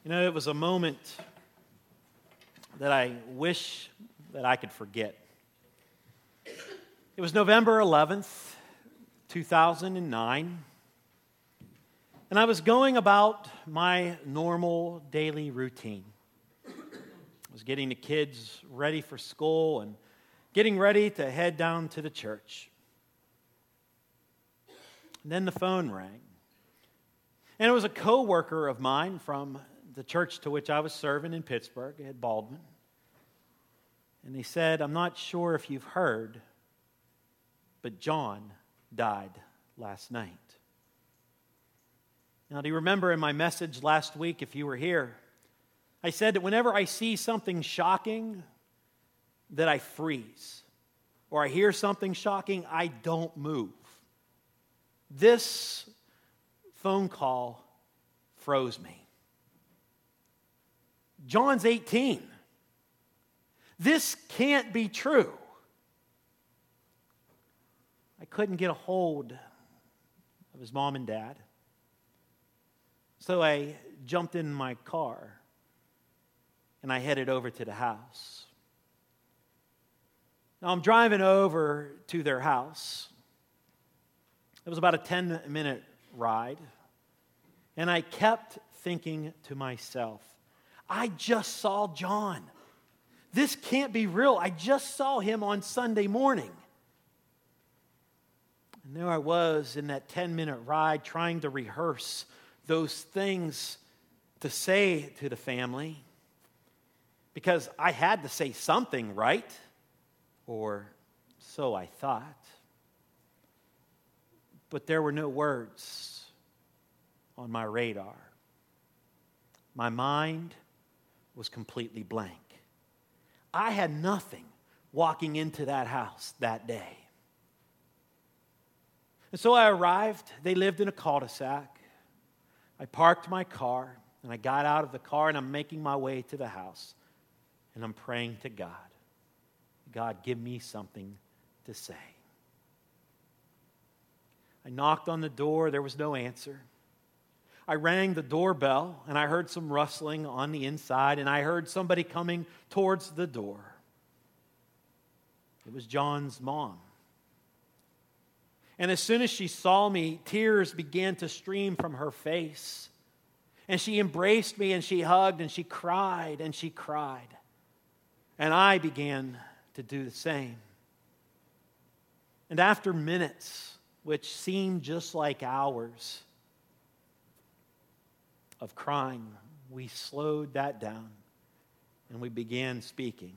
It was a moment that I wish that I could forget. It was November 11th, 2009, and I was going about my normal daily routine. I was getting the kids ready for school and getting ready to head down to the church. And then the phone rang. And it was a co-worker of mine from the church to which I was serving in Pittsburgh, at Baldwin. And he said, "I'm not sure if you've heard, but John died last night." Now, do you remember in my message last week, if you were here, I said that whenever I see something shocking, that I freeze. Or I hear something shocking, I don't move. This phone call froze me. John's 18. This can't be true. I couldn't get a hold of his mom and dad. So I jumped in my car and I headed over to the house. Now I'm driving over to their house. It was about a 10-minute ride. And I kept thinking to myself, I just saw John. This can't be real. I just saw him on Sunday morning. And there I was in that 10-minute ride trying to rehearse those things to say to the family. Because I had to say something, right? Or so I thought. But there were no words on my radar. My mind was completely blank. I had nothing walking into that house that day. And so I arrived. They lived in a cul-de-sac. I parked my car, and I got out of the car, and I'm making my way to the house. And I'm praying to God. God, give me something to say. I knocked on the door. There was no answer. I rang the doorbell, and I heard some rustling on the inside, and I heard somebody coming towards the door. It was John's mom. And as soon as she saw me, tears began to stream from her face. And she embraced me, and she hugged, and she cried, and she cried. And I began to do the same. And after minutes, which seemed just like hours of crying, we slowed that down and we began speaking.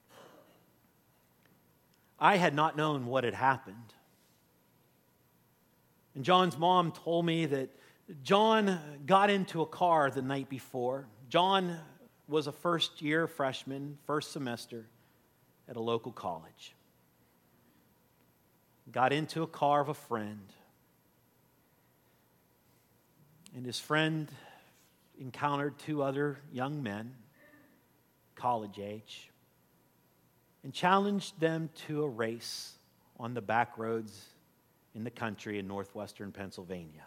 I had not known what had happened. And John's mom told me that John got into a car the night before. John was a first-year freshman, first semester at a local college. Got into a car of a friend. And his friend encountered two other young men, college age, and challenged them to a race on the back roads in the country in northwestern Pennsylvania.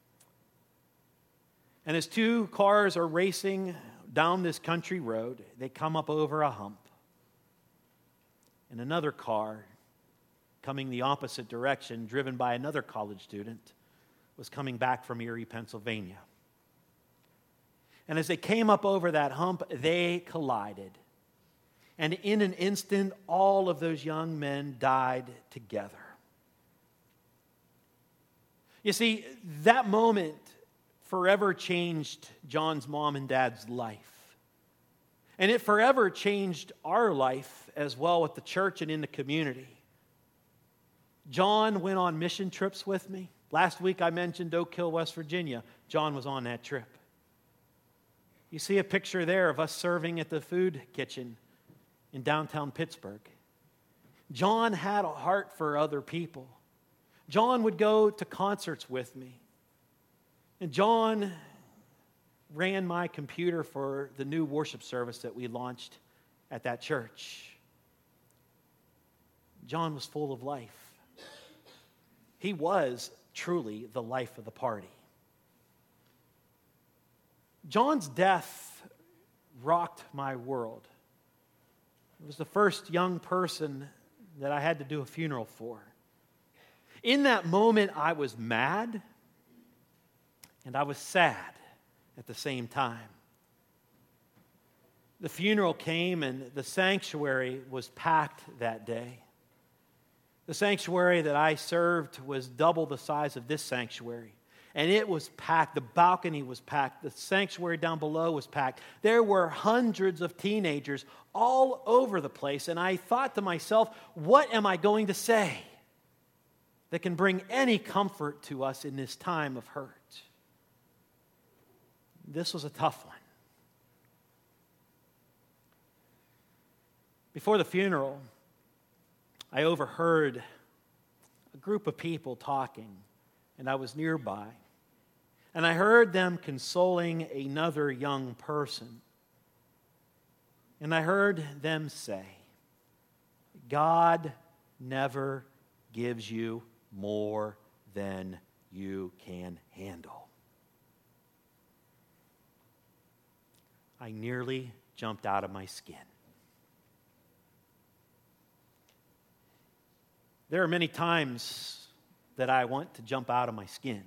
And as two cars are racing down this country road, they come up over a hump. And another car, coming the opposite direction, driven by another college student, was coming back from Erie, Pennsylvania. And as they came up over that hump, they collided. And in an instant, all of those young men died together. You see, that moment forever changed John's mom and dad's life. And it forever changed our life as well at the church and in the community. John went on mission trips with me. Last week I mentioned Oak Hill, West Virginia. John was on that trip. You see a picture there of us serving at the food kitchen in downtown Pittsburgh. John had a heart for other people. John would go to concerts with me. And John ran my computer for the new worship service that we launched at that church. John was full of life. He was truly the life of the party. John's death rocked my world. It was the first young person that I had to do a funeral for. In that moment, I was mad and I was sad at the same time. The funeral came and the sanctuary was packed that day. The sanctuary that I served was double the size of this sanctuary. And it was packed. The balcony was packed. The sanctuary down below was packed. There were hundreds of teenagers all over the place. And I thought to myself, what am I going to say that can bring any comfort to us in this time of hurt? This was a tough one. Before the funeral, I overheard a group of people talking, and I was nearby. And I heard them consoling another young person. And I heard them say, God never gives you more than you can handle. I nearly jumped out of my skin. There are many times that I want to jump out of my skin.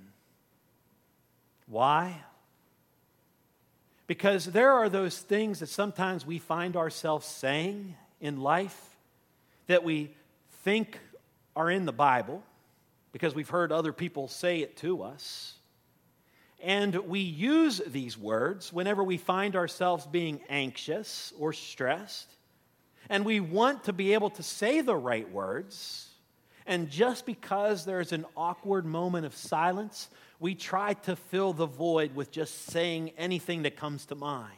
Why? Because there are those things that sometimes we find ourselves saying in life that we think are in the Bible because we've heard other people say it to us. And we use these words whenever we find ourselves being anxious or stressed. And we want to be able to say the right words. And just because there's an awkward moment of silence, we try to fill the void with just saying anything that comes to mind.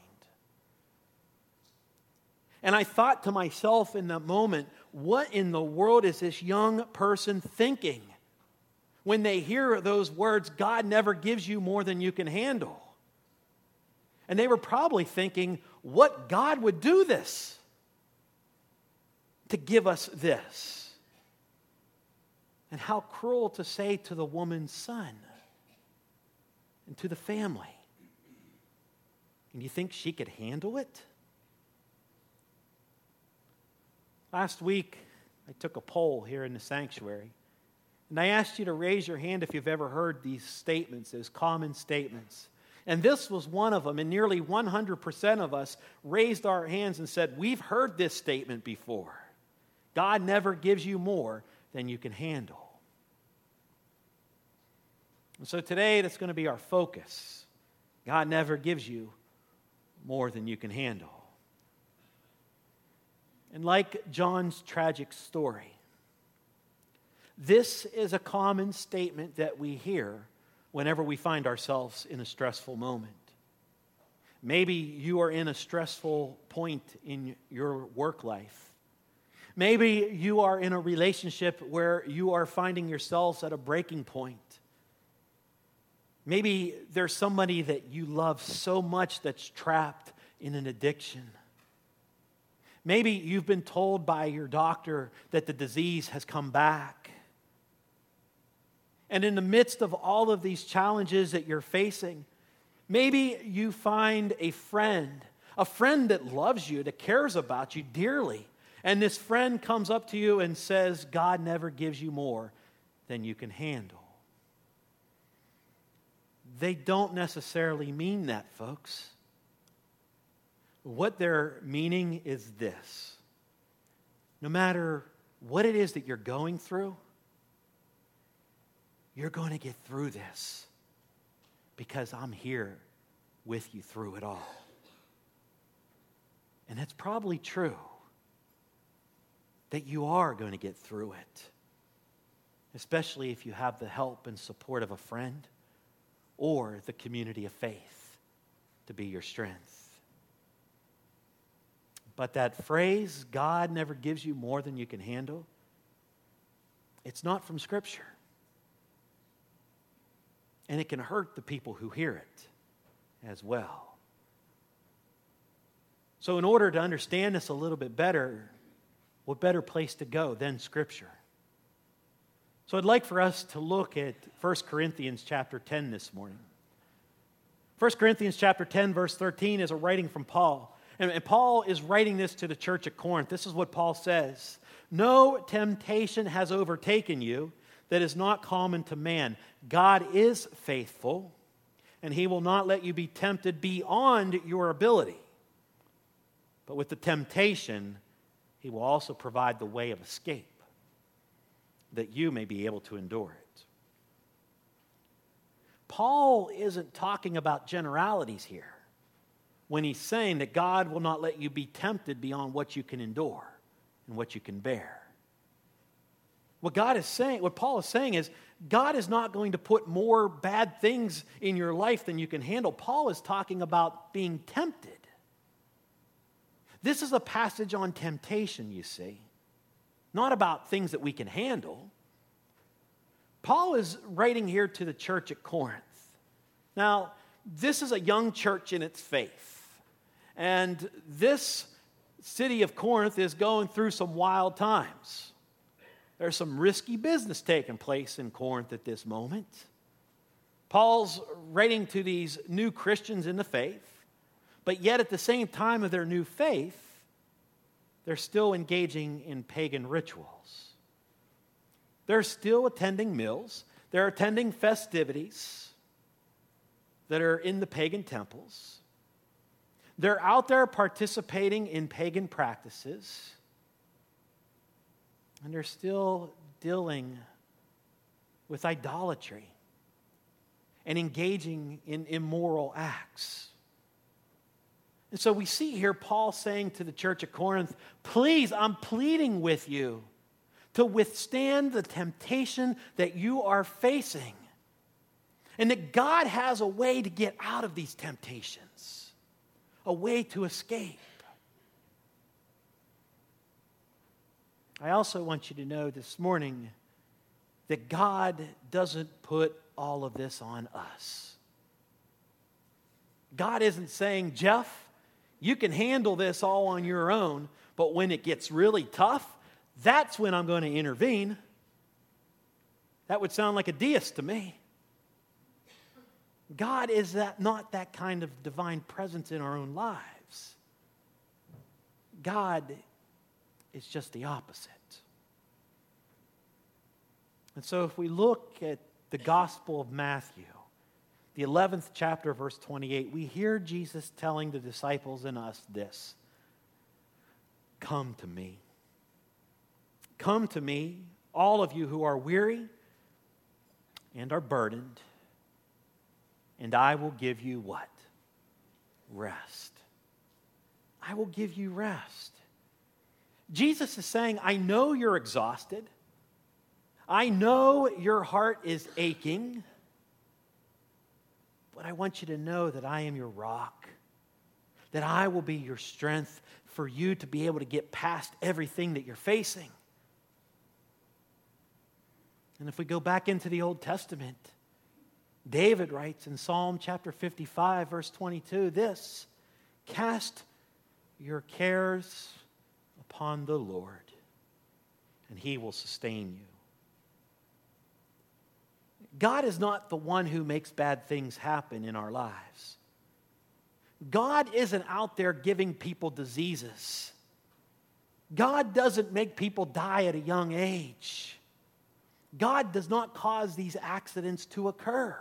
And I thought to myself in that moment, what in the world is this young person thinking when they hear those words, God never gives you more than you can handle? And they were probably thinking, what God would do this to give us this? And how cruel to say to the woman's son and to the family. And you think she could handle it? Last week, I took a poll here in the sanctuary. And I asked you to raise your hand if you've ever heard these statements, those common statements. And this was one of them. And nearly 100% of us raised our hands and said, we've heard this statement before. God never gives you more than you can handle. And so today, that's going to be our focus. God never gives you more than you can handle. And like John's tragic story, this is a common statement that we hear whenever we find ourselves in a stressful moment. Maybe you are in a stressful point in your work life. Maybe you are in a relationship where you are finding yourselves at a breaking point. Maybe there's somebody that you love so much that's trapped in an addiction. Maybe you've been told by your doctor that the disease has come back. And in the midst of all of these challenges that you're facing, maybe you find a friend that loves you, that cares about you dearly. And this friend comes up to you and says, God never gives you more than you can handle. They don't necessarily mean that, folks. What they're meaning is this. No matter what it is that you're going through, you're going to get through this because I'm here with you through it all. And it's probably true that you are going to get through it, especially if you have the help and support of a friend or the community of faith to be your strength. But that phrase, God never gives you more than you can handle, it's not from Scripture. And it can hurt the people who hear it as well. So in order to understand this a little bit better, what better place to go than Scripture? So I'd like for us to look at 1 Corinthians chapter 10 this morning. 1 Corinthians chapter 10, verse 13 is a writing from Paul. And Paul is writing this to the church at Corinth. This is what Paul says. No temptation has overtaken you that is not common to man. God is faithful, and he will not let you be tempted beyond your ability. But with the temptation, he will also provide the way of escape, that you may be able to endure it. Paul isn't talking about generalities here when he's saying that God will not let you be tempted beyond what you can endure and what you can bear. What Paul is saying is, God is not going to put more bad things in your life than you can handle. Paul is talking about being tempted. This is a passage on temptation, you see, not about things that we can handle. Paul is writing here to the church at Corinth. Now, this is a young church in its faith, and this city of Corinth is going through some wild times. There's some risky business taking place in Corinth at this moment. Paul's writing to these new Christians in the faith, but yet at the same time of their new faith, they're still engaging in pagan rituals. They're still attending meals. They're attending festivities that are in the pagan temples. They're out there participating in pagan practices. And they're still dealing with idolatry and engaging in immoral acts. And so we see here Paul saying to the church at Corinth, please, I'm pleading with you to withstand the temptation that you are facing. And that God has a way to get out of these temptations, a way to escape. I also want you to know this morning that God doesn't put all of this on us. God isn't saying, Jeff, you can handle this all on your own, but when it gets really tough, that's when I'm going to intervene. That would sound like a deist to me. God is not that kind of divine presence in our own lives. God is just the opposite. And so if we look at the Gospel of Matthew, the 11th chapter, verse 28, we hear Jesus telling the disciples and us this: come to me. Come to me, all of you who are weary and are burdened, and I will give you what? Rest. I will give you rest. Jesus is saying, I know you're exhausted. I know your heart is aching. But I want you to know that I am your rock, that I will be your strength for you to be able to get past everything that you're facing. And if we go back into the Old Testament, David writes in Psalm chapter 55, verse 22, this: cast your cares upon the Lord, and he will sustain you. God is not the one who makes bad things happen in our lives. God isn't out there giving people diseases. God doesn't make people die at a young age. God does not cause these accidents to occur.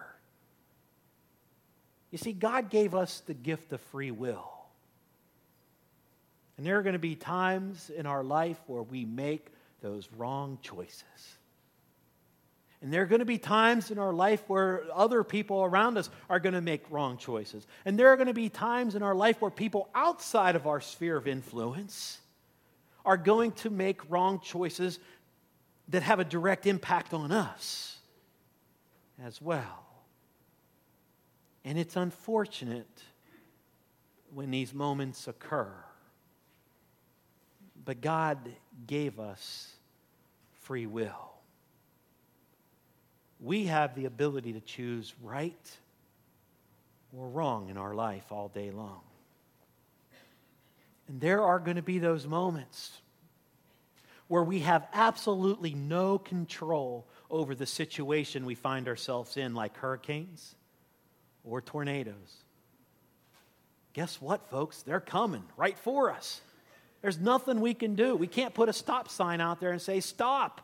You see, God gave us the gift of free will. And there are going to be times in our life where we make those wrong choices. And there are going to be times in our life where other people around us are going to make wrong choices. And there are going to be times in our life where people outside of our sphere of influence are going to make wrong choices that have a direct impact on us as well. And it's unfortunate when these moments occur. But God gave us free will. We have the ability to choose right or wrong in our life all day long. And there are going to be those moments where we have absolutely no control over the situation we find ourselves in, like hurricanes or tornadoes. guess what, folks? They're coming right for us. There's nothing we can do. We can't put a stop sign out there and say, stop.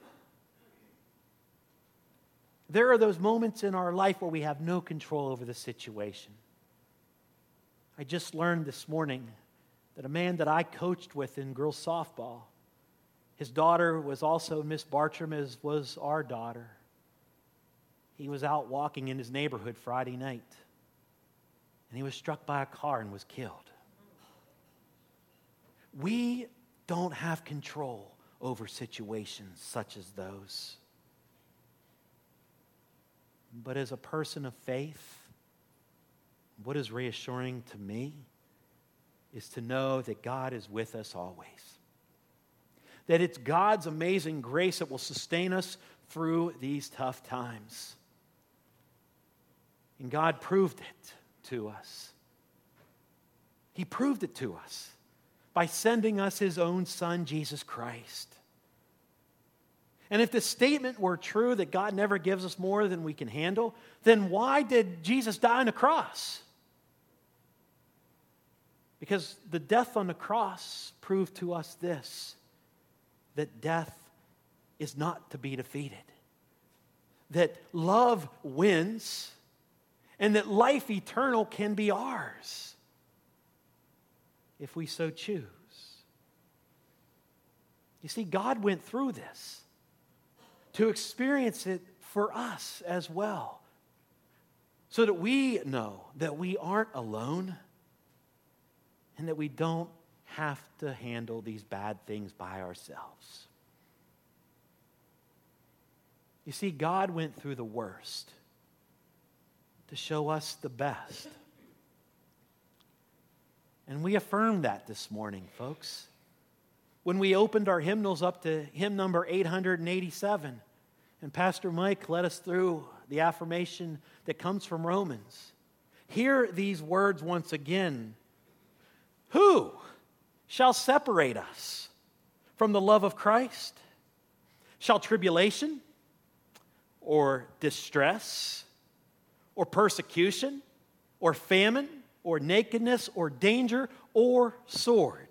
There are those moments in our life where we have no control over the situation. I just learned this morning that a man that I coached with in girls softball, his daughter was also Miss Bartram, as was our daughter. He was out walking in his neighborhood Friday night, and he was struck by a car and was killed. We don't have control over situations such as those. But as a person of faith, what is reassuring to me is to know that God is with us always. That it's God's amazing grace that will sustain us through these tough times. And God proved it to us. He proved it to us by sending us His own Son, Jesus Christ. And if the statement were true that God never gives us more than we can handle, then why did Jesus die on the cross? Because the death on the cross proved to us this, that death is not to be defeated, that love wins, and that life eternal can be ours if we so choose. You see, God went through this to experience it for us as well, so that we know that we aren't alone and that we don't have to handle these bad things by ourselves. You see, God went through the worst to show us the best. And we affirmed that this morning, folks. When we opened our hymnals up to hymn number 887, and Pastor Mike led us through the affirmation that comes from Romans. Hear these words once again. Who shall separate us from the love of Christ? Shall tribulation, or distress, or persecution, or famine, or nakedness, or danger, or sword?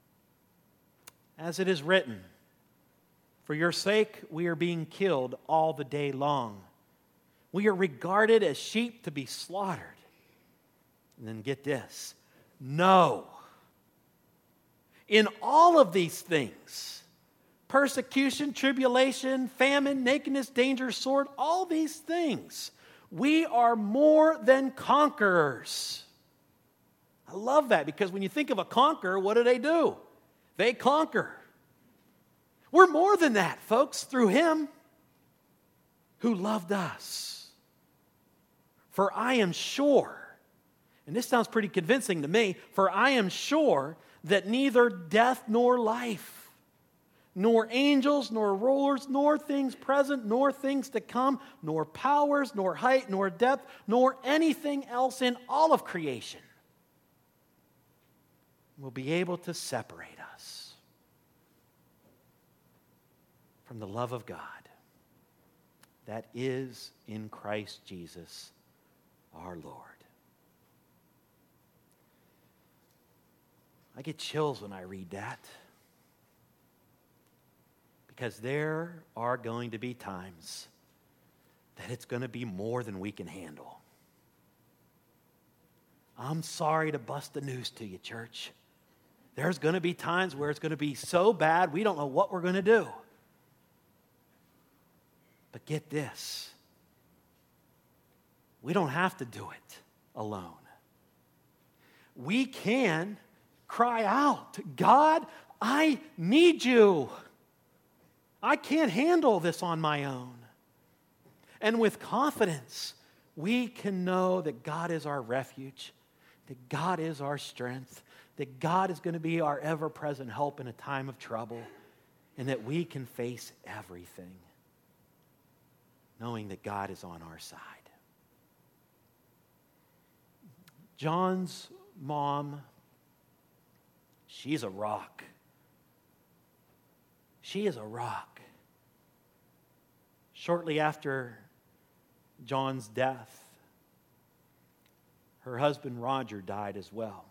As it is written, for your sake we are being killed all the day long. We are regarded as sheep to be slaughtered. And then get this, no. In all of these things, persecution, tribulation, famine, nakedness, danger, sword, all these things, we are more than conquerors. I love that, because when you think of a conqueror, what do? They conquer. We're more than that, folks, through Him who loved us. For I am sure, and this sounds pretty convincing to me, for I am sure that neither death nor life, nor angels, nor rulers, nor things present, nor things to come, nor powers, nor height, nor depth, nor anything else in all of creation will be able to separate us from the love of God that is in Christ Jesus our Lord. I get chills when I read that, because there are going to be times that it's going to be more than we can handle. I'm sorry to bust the news to you, church. There's going to be times where it's going to be so bad we don't know what we're going to do. But get this, we don't have to do it alone. We can cry out, God, I need you. I can't handle this on my own. And with confidence, we can know that God is our refuge, that God is our strength, that God is going to be our ever-present help in a time of trouble, and that we can face everything, knowing that God is on our side. John's mom, she's a rock. She is a rock. Shortly after John's death, Her husband, Roger, died as well.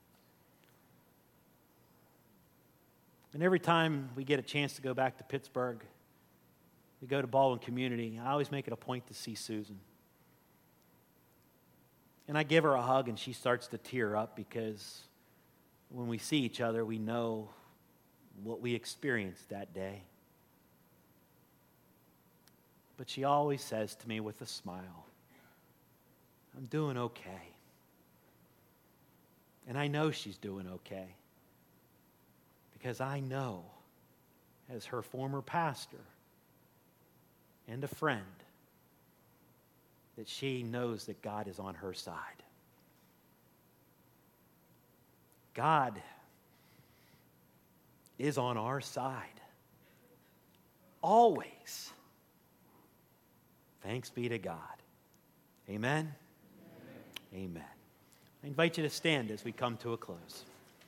And every time we get a chance to go back to Pittsburgh, we go to Baldwin Community, I always make it a point to see Susan. And I give her a hug, and she starts to tear up because when we see each other, we know what we experienced that day. But she always says to me with a smile, I'm doing okay. And I know she's doing okay because I know, as her former pastor and a friend, that she knows that God is on her side. God is on our side. Always. Thanks be to God. Amen? Amen. I invite you to stand as we come to a close.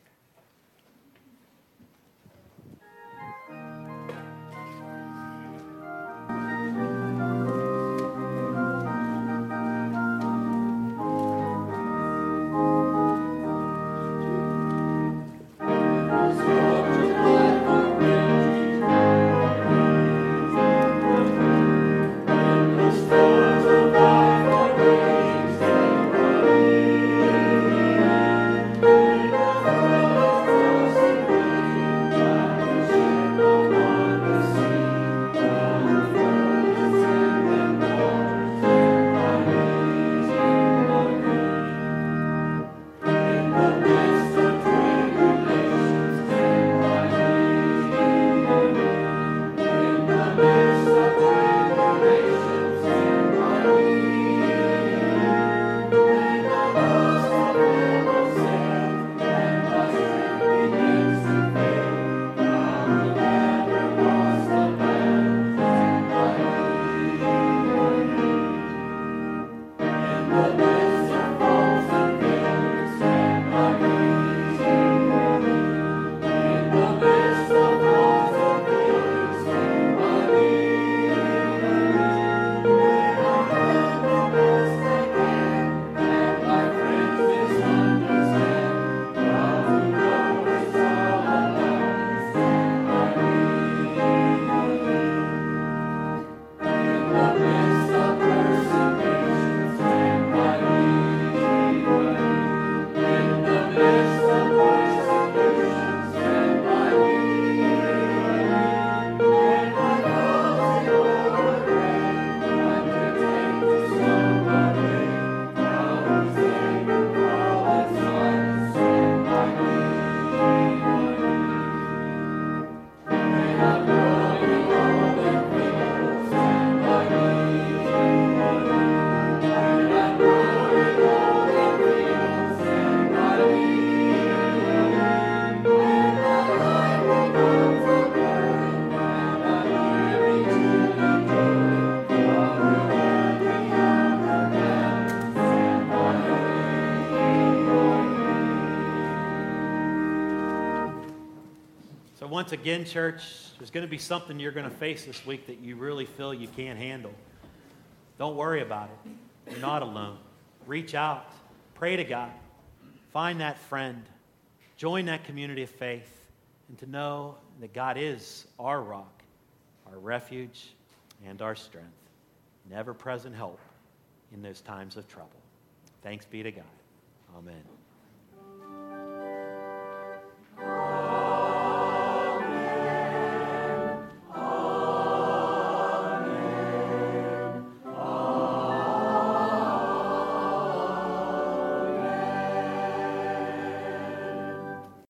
Once again, church, there's going to be something you're going to face this week that you really feel you can't handle. Don't worry about it. You're not alone. Reach out. Pray to God. Find that friend. Join that community of faith. And to know that God is our rock, our refuge, and our strength. An ever-present help in those times of trouble. Thanks be to God. Amen.